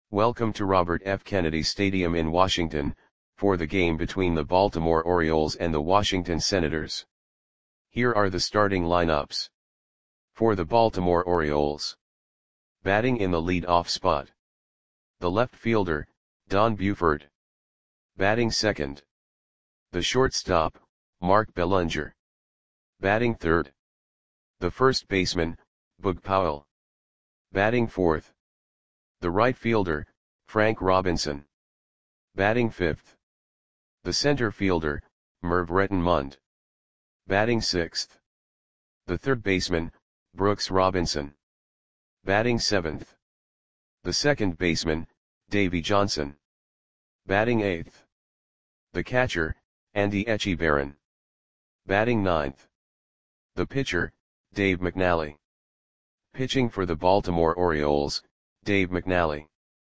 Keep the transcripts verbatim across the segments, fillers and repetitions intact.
Welcome to Robert F. Kennedy Stadium in Washington, for the game between the Baltimore Orioles and the Washington Senators. Here are the starting lineups. For the Baltimore Orioles. Batting in the lead-off spot. The left fielder, Don Buford. Batting second. The shortstop, Mark Belanger. Batting third. The first baseman, Boog Powell. Batting fourth. The right fielder, Frank Robinson. Batting fifth. The center fielder, Merv Rettenmund. Batting sixth. The third baseman, Brooks Robinson. Batting seventh. The second baseman, Davey Johnson. Batting eighth. The catcher, Andy Etchebarren. Batting ninth. The pitcher, Dave McNally. Pitching for the Baltimore Orioles, Dave McNally.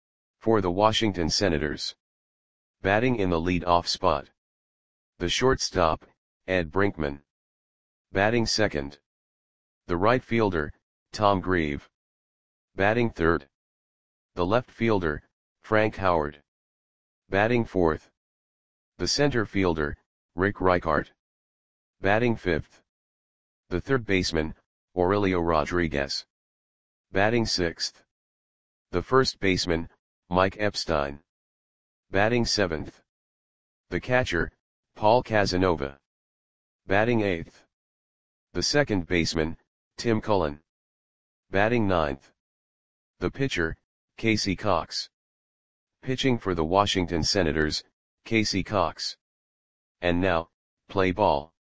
For the Washington Senators. Batting in the lead-off spot. The shortstop, Ed Brinkman. Batting second. The right fielder, Tom Grieve. Batting third. The left fielder, Frank Howard. Batting fourth. The center fielder, Rick Reichart. Batting fifth. The third baseman, Aurelio Rodriguez. Batting sixth. The first baseman, Mike Epstein. Batting seventh. The catcher, Paul Casanova. Batting eighth. The second baseman, Tim Cullen. Batting ninth. The pitcher, Casey Cox. Pitching for the Washington Senators, Casey Cox. And now, play ball.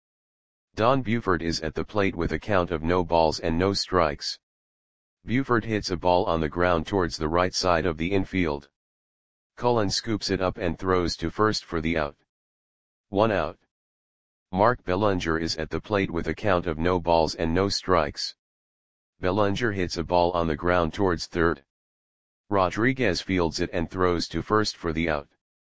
Don Buford is at the plate with a count of no balls and no strikes. Buford hits a ball on the ground towards the right side of the infield. Cullen scoops it up and throws to first for the out. One out. Mark Belanger is at the plate with a count of no balls and no strikes. Belanger hits a ball on the ground towards third. Rodriguez fields it and throws to first for the out.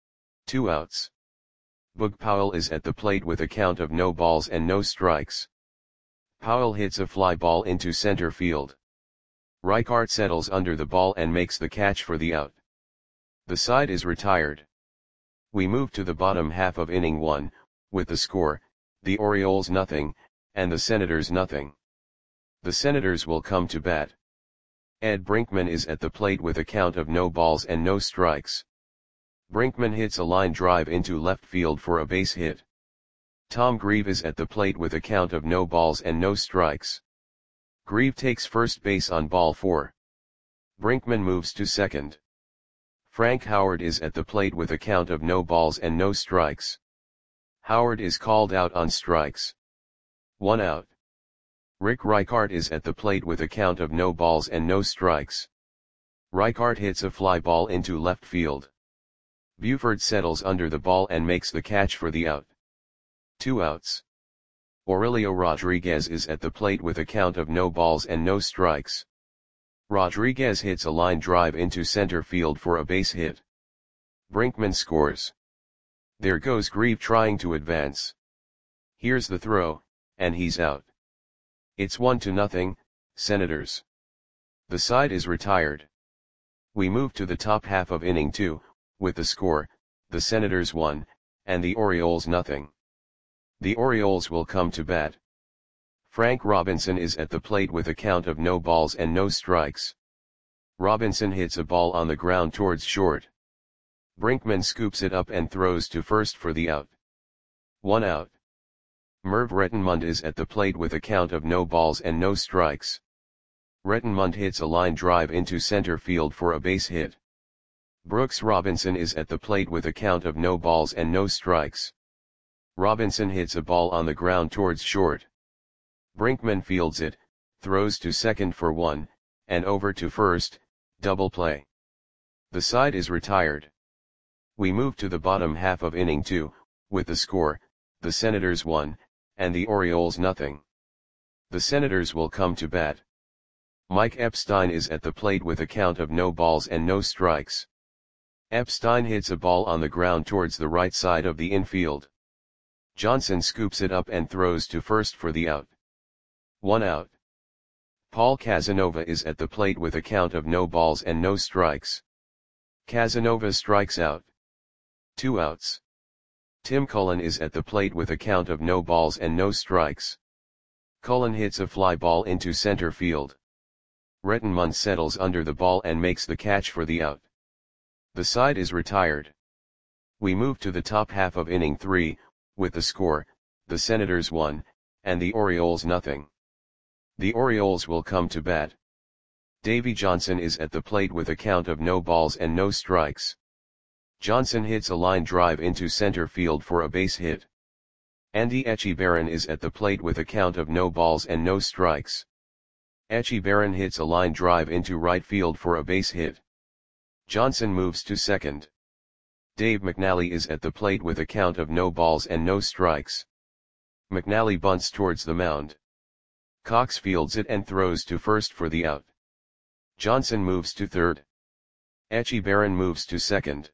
Two outs. Boog Powell is at the plate with a count of no balls and no strikes. Powell hits a fly ball into center field. Reichart settles under the ball and makes the catch for the out. The side is retired. We move to the bottom half of inning one, with the score, the Orioles nothing, and the Senators nothing. The Senators will come to bat. Ed Brinkman is at the plate with a count of no balls and no strikes. Brinkman hits a line drive into left field for a base hit. Tom Grieve is at the plate with a count of no balls and no strikes. Grieve takes first base on ball four. Brinkman moves to second. Frank Howard is at the plate with a count of no balls and no strikes. Howard is called out on strikes. One out. Rick Reichart is at the plate with a count of no balls and no strikes. Reichart hits a fly ball into left field. Buford settles under the ball and makes the catch for the out. Two outs. Aurelio Rodriguez is at the plate with a count of no balls and no strikes. Rodriguez hits a line drive into center field for a base hit. Brinkman scores. There goes Grieve trying to advance. Here's the throw, and he's out. It's one to nothing, Senators. The side is retired. We move to the top half of inning two, with the score, the Senators one, and the Orioles nothing. The Orioles will come to bat. Frank Robinson is at the plate with a count of no balls and no strikes. Robinson hits a ball on the ground towards short. Brinkman scoops it up and throws to first for the out. One out. Merv Rettenmund is at the plate with a count of no balls and no strikes. Rettenmund hits a line drive into center field for a base hit. Brooks Robinson is at the plate with a count of no balls and no strikes. Robinson hits a ball on the ground towards short. Brinkman fields it, throws to second for one, and over to first, double play. The side is retired. We move to the bottom half of inning two, with the score, the Senators one, and the Orioles nothing. The Senators will come to bat. Mike Epstein is at the plate with a count of no balls and no strikes. Epstein hits a ball on the ground towards the right side of the infield. Johnson scoops it up and throws to first for the out. One out. Paul Casanova is at the plate with a count of no balls and no strikes. Casanova strikes out. Two outs. Tim Cullen is at the plate with a count of no balls and no strikes. Cullen hits a fly ball into center field. Rettenmund settles under the ball and makes the catch for the out. The side is retired. We move to the top half of inning three, with the score, the Senators one, and the Orioles nothing. The Orioles will come to bat. Davy Johnson is at the plate with a count of no balls and no strikes. Johnson hits a line drive into center field for a base hit. Andy Etchebarren is at the plate with a count of no balls and no strikes. Etchebarren hits a line drive into right field for a base hit. Johnson moves to second. Dave McNally is at the plate with a count of no balls and no strikes. McNally bunts towards the mound. Cox fields it and throws to first for the out. Johnson moves to third. Etchebarren moves to second.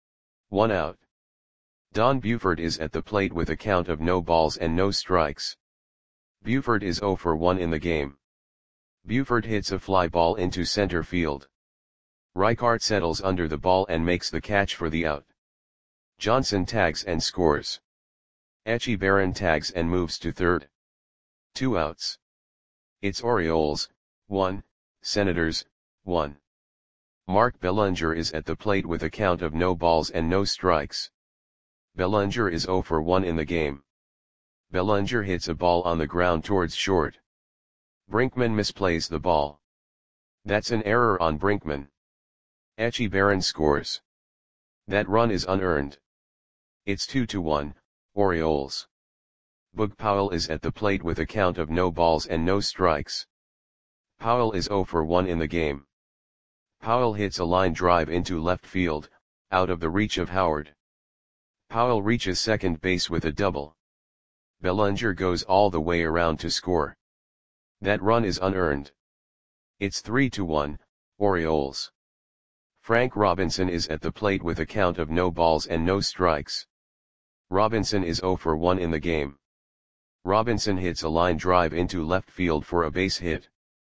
One out. Don Buford is at the plate with a count of no balls and no strikes. Buford is oh for one in the game. Buford hits a fly ball into center field. Reichart settles under the ball and makes the catch for the out. Johnson tags and scores. Etchebarren tags and moves to third. Two outs. It's Orioles, one, Senators, one. Mark Bellinger is at the plate with a count of no balls and no strikes. Bellinger is oh for one in the game. Bellinger hits a ball on the ground towards short. Brinkman misplays the ball. That's an error on Brinkman. Etchebarren scores. That run is unearned. It's two to one, Orioles. Boog Powell is at the plate with a count of no balls and no strikes. Powell is oh for one in the game. Powell hits a line drive into left field, out of the reach of Howard. Powell reaches second base with a double. Bellinger goes all the way around to score. That run is unearned. It's three to one, Orioles. Frank Robinson is at the plate with a count of no balls and no strikes. Robinson is oh for one in the game. Robinson hits a line drive into left field for a base hit.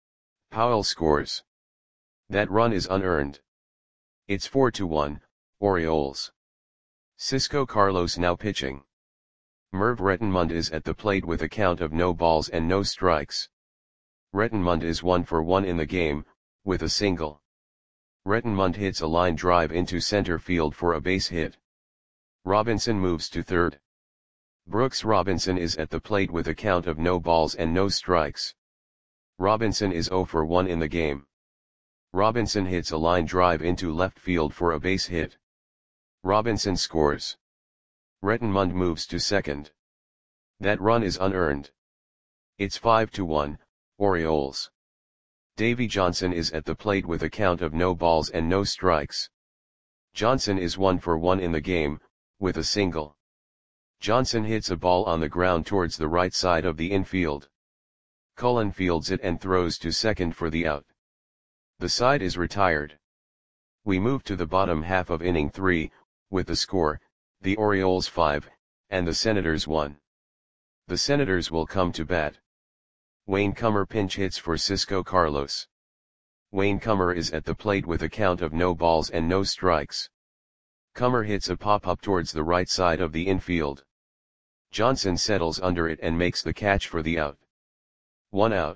Powell scores. That run is unearned. It's four to one, Orioles. Cisco Carlos now pitching. Merv Rettenmund is at the plate with a count of no balls and no strikes. Rettenmund is one for one in the game, with a single. Rettenmund hits a line drive into center field for a base hit. Robinson moves to third. Brooks Robinson is at the plate with a count of no balls and no strikes. Robinson is oh for one in the game. Robinson hits a line drive into left field for a base hit. Robinson scores. Rettenmund moves to second. That run is unearned. It's five to one, Orioles. Davy Johnson is at the plate with a count of no balls and no strikes. Johnson is one for one in the game, with a single. Johnson hits a ball on the ground towards the right side of the infield. Cullen fields it and throws to second for the out. The side is retired. We move to the bottom half of inning three, with the score, the Orioles five, and the Senators one. The Senators will come to bat. Wayne Comer pinch hits for Cisco Carlos. Wayne Comer is at the plate with a count of no balls and no strikes. Comer hits a pop-up towards the right side of the infield. Johnson settles under it and makes the catch for the out. One out.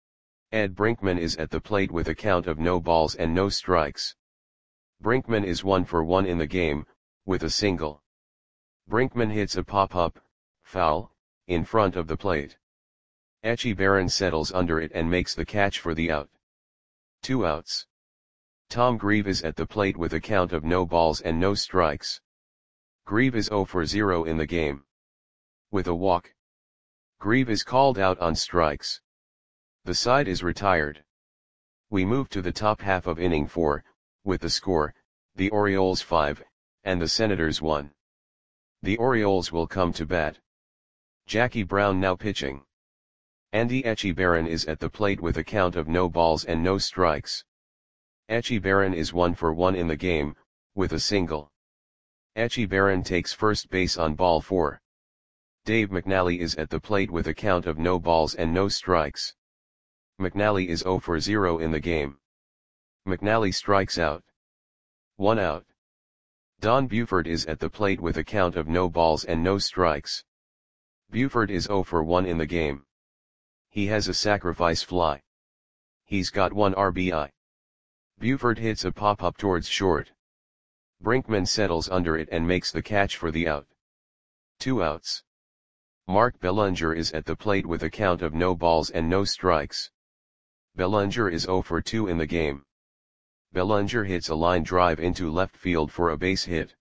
Ed Brinkman is at the plate with a count of no balls and no strikes. Brinkman is one for one in the game, with a single. Brinkman hits a pop-up, foul, in front of the plate. Etchebarren settles under it and makes the catch for the out. Two outs. Tom Grieve is at the plate with a count of no balls and no strikes. Grieve is oh for zero in the game. With a walk. Grieve is called out on strikes. The side is retired. We move to the top half of inning four, with the score, the Orioles five, and the Senators one. The Orioles will come to bat. Jackie Brown now pitching. Andy Etchebarren is at the plate with a count of no balls and no strikes. Etchebarren is one for one in the game, with a single. Etchebarren takes first base on ball four. Dave McNally is at the plate with a count of no balls and no strikes. McNally is oh for zero in the game. McNally strikes out. One out. Don Buford is at the plate with a count of no balls and no strikes. Buford is zero for one in the game. He has a sacrifice fly. He's got one R B I. Buford hits a pop-up towards short. Brinkman settles under it and makes the catch for the out. Two outs. Mark Bellinger is at the plate with a count of no balls and no strikes. Bellinger is zero for two in the game. Bellinger hits a line drive into left field for a base hit.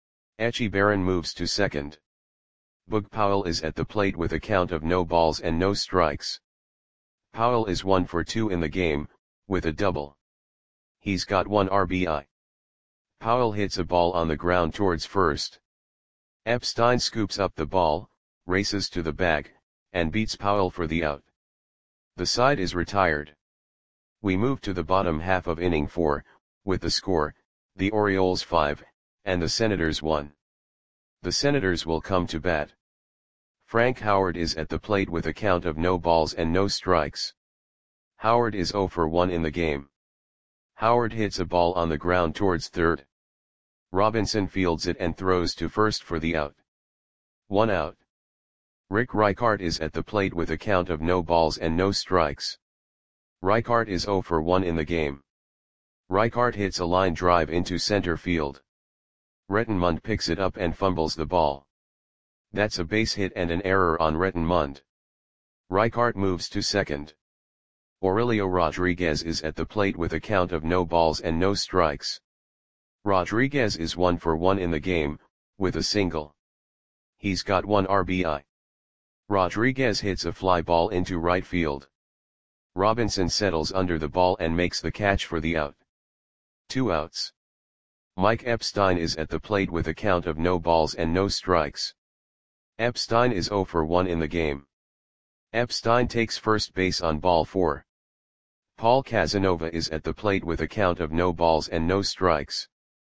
Etchy Barron moves to second. Boog Powell is at the plate with a count of no balls and no strikes. Powell is one for two in the game, with a double. He's got one R B I. Powell hits a ball on the ground towards first. Epstein scoops up the ball, races to the bag, and beats Powell for the out. The side is retired. We move to the bottom half of inning four, with the score, the Orioles five, and the Senators one. The Senators will come to bat. Frank Howard is at the plate with a count of no balls and no strikes. Howard is zero for one in the game. Howard hits a ball on the ground towards third. Robinson fields it and throws to first for the out. One out. Rick Reichart is at the plate with a count of no balls and no strikes. Reichart is zero for one in the game. Reichart hits a line drive into center field. Rettenmund picks it up and fumbles the ball. That's a base hit and an error on Rettenmund. Reichart moves to second. Aurelio Rodriguez is at the plate with a count of no balls and no strikes. Rodriguez is one for one in the game, with a single. He's got one R B I. Rodriguez hits a fly ball into right field. Robinson settles under the ball and makes the catch for the out. Two outs. Mike Epstein is at the plate with a count of no balls and no strikes. Epstein is zero for one in the game. Epstein takes first base on ball four. Paul Casanova is at the plate with a count of no balls and no strikes.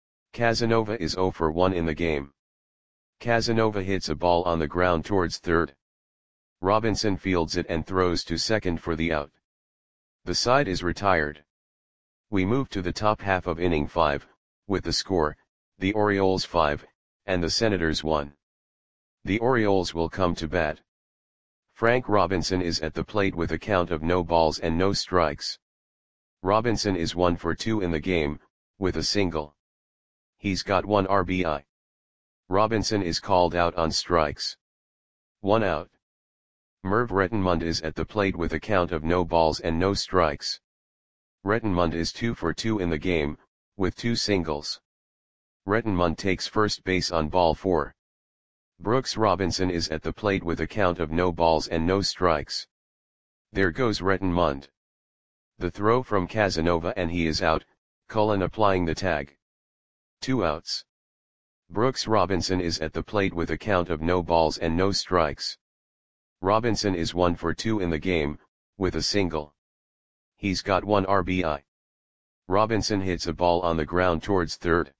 Casanova is zero for one in the game. Casanova hits a ball on the ground towards third. Robinson fields it and throws to second for the out. The side is retired. We move to the top half of inning five, with the score, the Orioles five, and the Senators one. The Orioles will come to bat. Frank Robinson is at the plate with a count of no balls and no strikes. Robinson is one for two in the game, with a single. He's got one R B I. Robinson is called out on strikes. One out. Merv Rettenmund is at the plate with a count of no balls and no strikes. Rettenmund is two for two in the game, with two singles. Rettenmund takes first base on ball four. Brooks Robinson is at the plate with a count of no balls and no strikes. There goes Rettenmund. The throw from Casanova and he is out, Cullen applying the tag. Two outs. Brooks Robinson is at the plate with a count of no balls and no strikes. Robinson is one for two in the game, with a single. He's got one R B I. Robinson hits a ball on the ground towards third.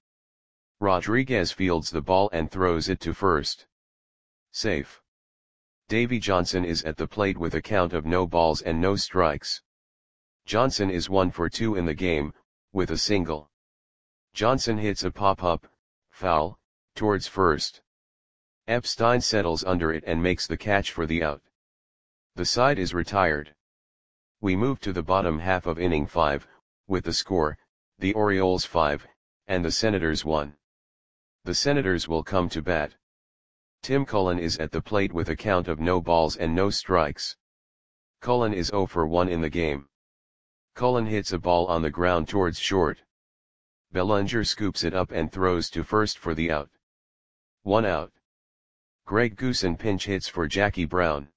Rodriguez fields the ball and throws it to first. Safe. Davy Johnson is at the plate with a count of no balls and no strikes. Johnson is one for two in the game, with a single. Johnson hits a pop-up, foul, towards first. Epstein settles under it and makes the catch for the out. The side is retired. We move to the bottom half of inning five, with the score, the Orioles five, and the Senators one. The Senators will come to bat. Tim Cullen is at the plate with a count of no balls and no strikes. Cullen is zero for one in the game. Cullen hits a ball on the ground towards short. Bellinger scoops it up and throws to first for the out. One out. Greg Goosen pinch hits for Jackie Brown.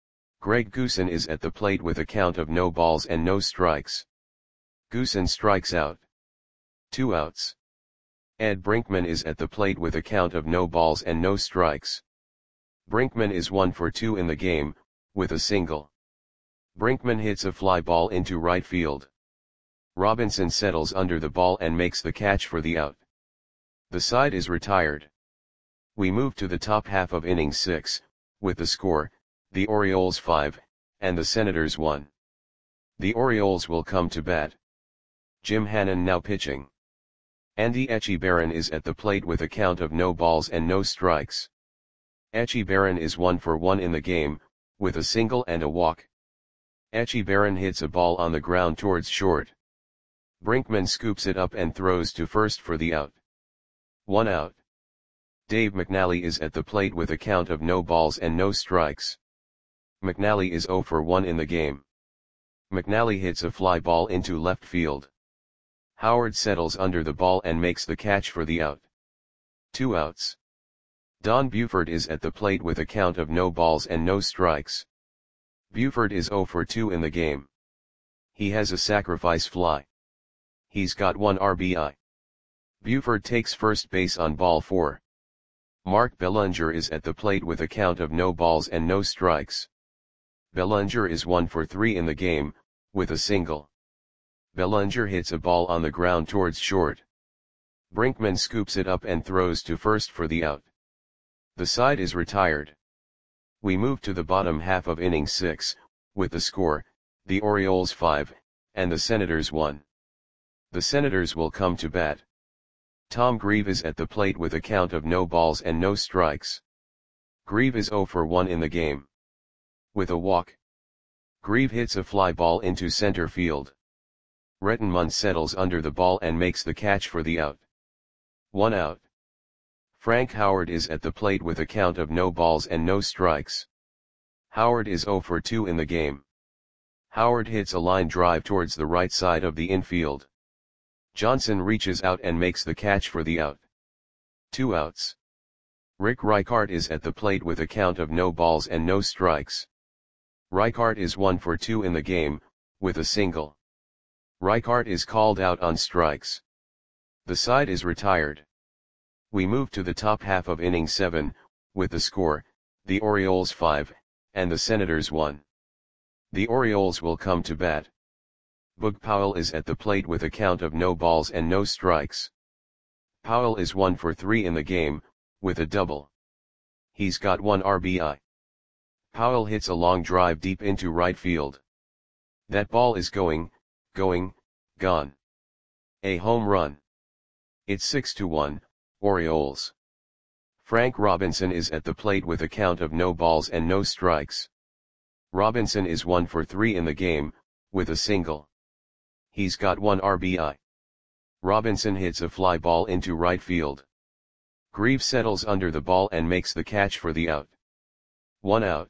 Greg Goosen is at the plate with a count of no balls and no strikes. Goosen strikes out. Two outs. Ed Brinkman is at the plate with a count of no balls and no strikes. Brinkman is one for two in the game, with a single. Brinkman hits a fly ball into right field. Robinson settles under the ball and makes the catch for the out. The side is retired. We move to the top half of inning six, with the score, the Orioles five, and the Senators one. The Orioles will come to bat. Jim Hannon now pitching. Andy Etchebarren is at the plate with a count of no balls and no strikes. Etchebarren is one for one in the game, with a single and a walk. Etchebarren hits a ball on the ground towards short. Brinkman scoops it up and throws to first for the out. One out. Dave McNally is at the plate with a count of no balls and no strikes. McNally is zero for one in the game. McNally hits a fly ball into left field. Howard settles under the ball and makes the catch for the out. Two outs. Don Buford is at the plate with a count of no balls and no strikes. Buford is zero for two in the game. He has a sacrifice fly. He's got one R B I. Buford takes first base on ball four. Mark Bellinger is at the plate with a count of no balls and no strikes. Bellinger is one for three in the game, with a single. Bellinger hits a ball on the ground towards short. Brinkman scoops it up and throws to first for the out. The side is retired. We move to the bottom half of inning six, with the score, the Orioles five, and the Senators one. The Senators will come to bat. Tom Grieve is at the plate with a count of no balls and no strikes. Grieve is zero for one in the game. With a walk. Grieve hits a fly ball into center field. Rettenmund settles under the ball and makes the catch for the out. One out. Frank Howard is at the plate with a count of no balls and no strikes. Howard is zero for two in the game. Howard hits a line drive towards the right side of the infield. Johnson reaches out and makes the catch for the out. Two outs. Rick Reichart is at the plate with a count of no balls and no strikes. Reichart is one for two in the game, with a single. Reichart is called out on strikes. The side is retired. We move to the top half of inning seven, with the score, the Orioles five, and the Senators one. The Orioles will come to bat. Boog Powell is at the plate with a count of no balls and no strikes. Powell is one for three in the game, with a double. He's got one R B I. Powell hits a long drive deep into right field. That ball is going, going, gone. A home run. It's six to one, Orioles. Frank Robinson is at the plate with a count of no balls and no strikes. Robinson is one for three in the game, with a single. He's got one R B I. Robinson hits a fly ball into right field. Grieve settles under the ball and makes the catch for the out. One out.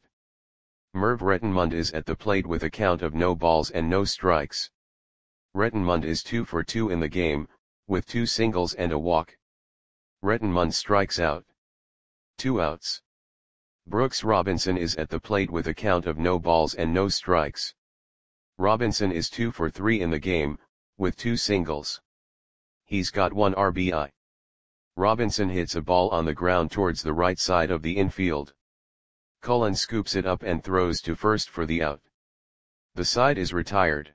Merv Rettenmund is at the plate with a count of no balls and no strikes. Rettenmund is two for two in the game, with two singles and a walk. Rettenmund strikes out. Two outs. Brooks Robinson is at the plate with a count of no balls and no strikes. Robinson is two for three in the game, with two singles. He's got one R B I. Robinson hits a ball on the ground towards the right side of the infield. Cullen scoops it up and throws to first for the out. The side is retired.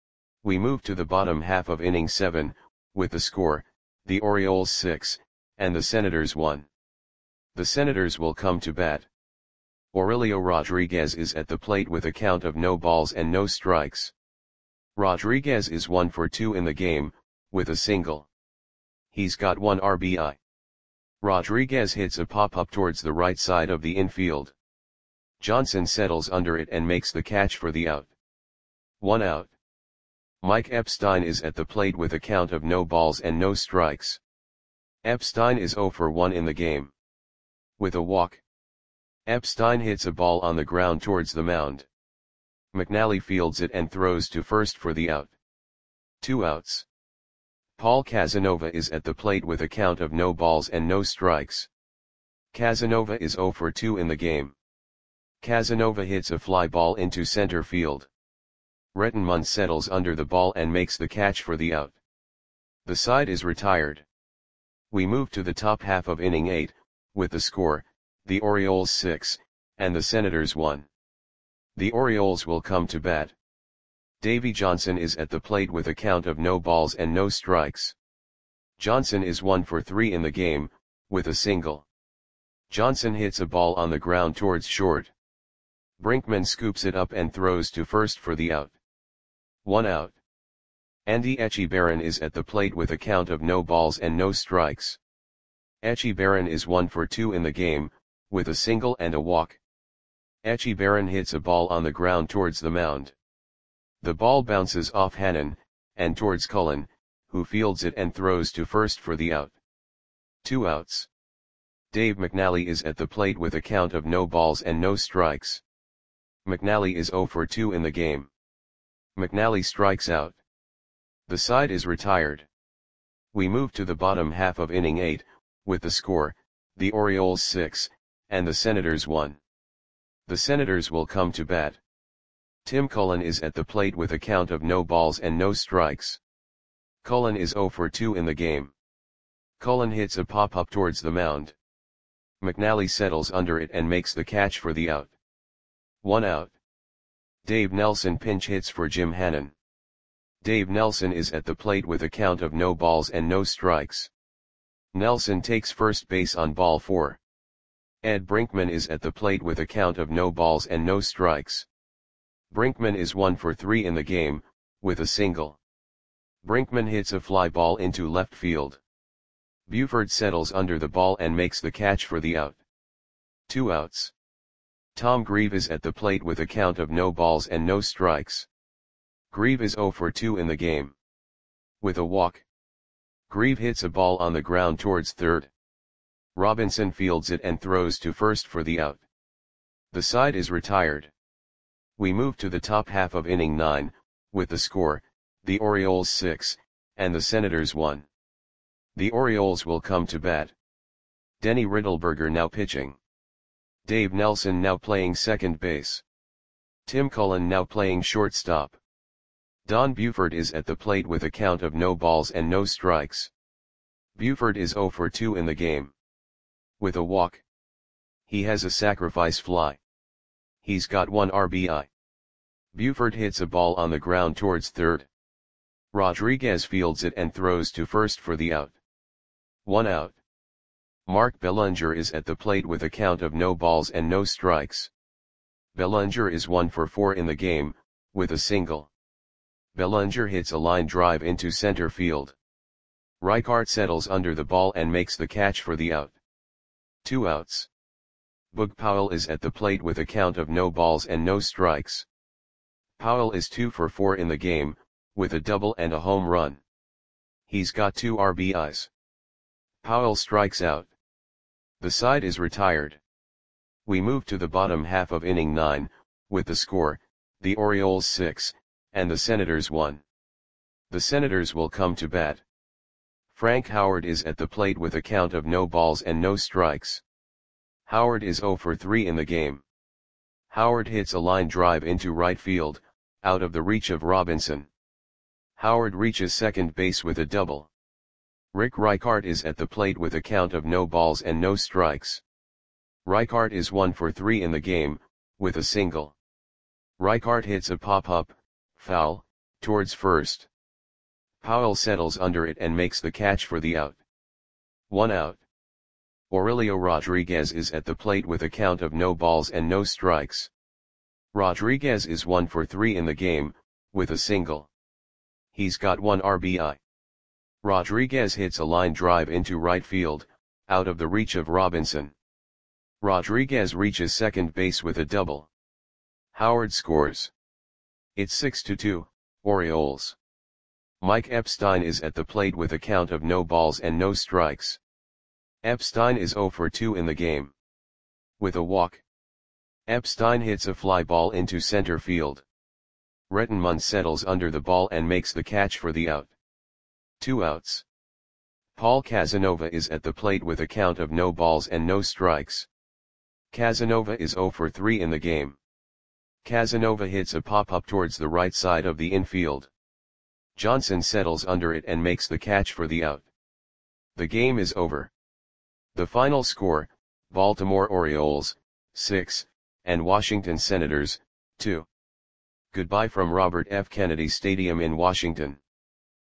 We move to the bottom half of inning seven, with the score, the Orioles six, and the Senators one. The Senators will come to bat. Aurelio Rodriguez is at the plate with a count of no balls and no strikes. Rodriguez is one for two in the game, with a single. He's got one R B I. Rodriguez hits a pop-up towards the right side of the infield. Johnson settles under it and makes the catch for the out. One out. Mike Epstein is at the plate with a count of no balls and no strikes. Epstein is zero for one in the game. With a walk. Epstein hits a ball on the ground towards the mound. McNally fields it and throws to first for the out. Two outs. Paul Casanova is at the plate with a count of no balls and no strikes. Casanova is zero for two in the game. Casanova hits a fly ball into center field. Rettenmund settles under the ball and makes the catch for the out. The side is retired. We move to the top half of inning eight, with the score, the Orioles six, and the Senators one. The Orioles will come to bat. Davy Johnson is at the plate with a count of no balls and no strikes. Johnson is one for three in the game, with a single. Johnson hits a ball on the ground towards short. Brinkman scoops it up and throws to first for the out. One out. Andy Etchebarren is at the plate with a count of no balls and no strikes. Etchebarren is one for two in the game, with a single and a walk. Etchebarren hits a ball on the ground towards the mound. The ball bounces off Hannon, and towards Cullen, who fields it and throws to first for the out. Two outs. Dave McNally is at the plate with a count of no balls and no strikes. McNally is zero for two in the game. McNally strikes out. The side is retired. We move to the bottom half of inning eight, with the score, the Orioles six, and the Senators one. The Senators will come to bat. Tim Cullen is at the plate with a count of no balls and no strikes. Cullen is zero for two in the game. Cullen hits a pop-up towards the mound. McNally settles under it and makes the catch for the out. One out. Dave Nelson pinch hits for Jim Hannon. Dave Nelson is at the plate with a count of no balls and no strikes. Nelson takes first base on ball four. Ed Brinkman is at the plate with a count of no balls and no strikes. Brinkman is one for three in the game, with a single. Brinkman hits a fly ball into left field. Buford settles under the ball and makes the catch for the out. Two outs. Tom Grieve is at the plate with a count of no balls and no strikes. Grieve is zero for two in the game. With a walk. Grieve hits a ball on the ground towards third. Robinson fields it and throws to first for the out. The side is retired. We move to the top half of inning nine, with the score, the Orioles six, and the Senators one. The Orioles will come to bat. Denny Riddleberger now pitching. Dave Nelson now playing second base. Tim Cullen now playing shortstop. Don Buford is at the plate with a count of no balls and no strikes. Buford is zero for two in the game. With a walk. He has a sacrifice fly. He's got one R B I. Buford hits a ball on the ground towards third. Rodriguez fields it and throws to first for the out. One out. Mark Bellinger is at the plate with a count of no balls and no strikes. Bellinger is one for four in the game, with a single. Bellinger hits a line drive into center field. Reichart settles under the ball and makes the catch for the out. Two outs. Boog Powell is at the plate with a count of no balls and no strikes. Powell is two for four in the game, with a double and a home run. He's got two R B Is. Powell strikes out. The side is retired. We move to the bottom half of inning nine, with the score, the Orioles six, and the Senators one. The Senators will come to bat. Frank Howard is at the plate with a count of no balls and no strikes. Howard is zero for three in the game. Howard hits a line drive into right field, out of the reach of Robinson. Howard reaches second base with a double. Rick Reichart is at the plate with a count of no balls and no strikes. Reichart is one for three in the game, with a single. Reichart hits a pop-up, foul, towards first. Powell settles under it and makes the catch for the out. One out. Aurelio Rodriguez is at the plate with a count of no balls and no strikes. Rodriguez is one for three in the game, with a single. He's got one R B I. Rodriguez hits a line drive into right field, out of the reach of Robinson. Rodriguez reaches second base with a double. Howard scores. It's six to two, Orioles. Mike Epstein is at the plate with a count of no balls and no strikes. Epstein is zero for two in the game. With a walk. Epstein hits a fly ball into center field. Rettenmund settles under the ball and makes the catch for the out. Two outs. Paul Casanova is at the plate with a count of no balls and no strikes. Casanova is zero for three in the game. Casanova hits a pop-up towards the right side of the infield. Johnson settles under it and makes the catch for the out. The game is over. The final score, Baltimore Orioles, six, and Washington Senators, two. Goodbye from Robert F. Kennedy Stadium in Washington.